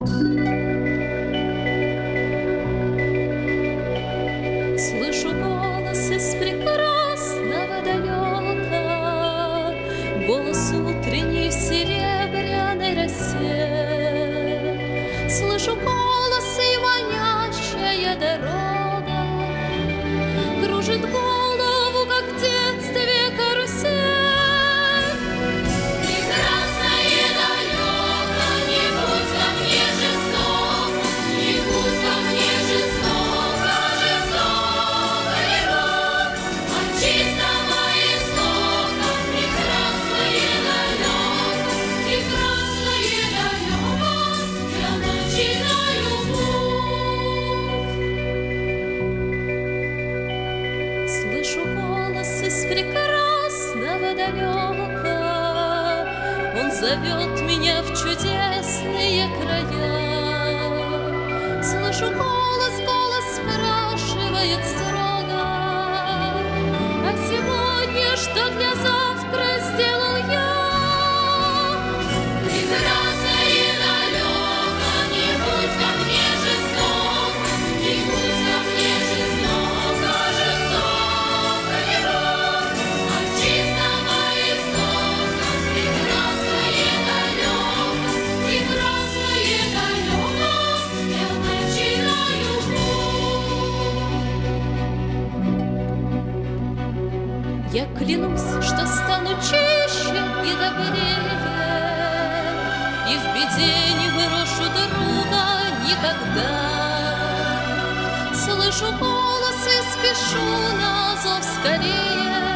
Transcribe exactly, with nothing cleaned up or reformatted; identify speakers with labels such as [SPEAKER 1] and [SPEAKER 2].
[SPEAKER 1] Слышу голос из прекрасного далека, голос утренней в серебряной росе. Слышу голос и манящая дорога кружит голову, как в детстве карусель. Слышу голос из прекрасного далека, он зовет меня в чудесные края. Слышу голос, голос спрашивает строго: а сегодня что для завтра сделал я? Прекрасное далеко, не будь ко мне жесток, не будь ко мне жестоко, жестоко ли рок? От чистого истока прекрасное далеко, прекрасное далеко, я начинаю путь. Я клянусь, что стану чище и добрее, и в беде не брошу друга никогда. Слышу голос и спешу на зов скорее.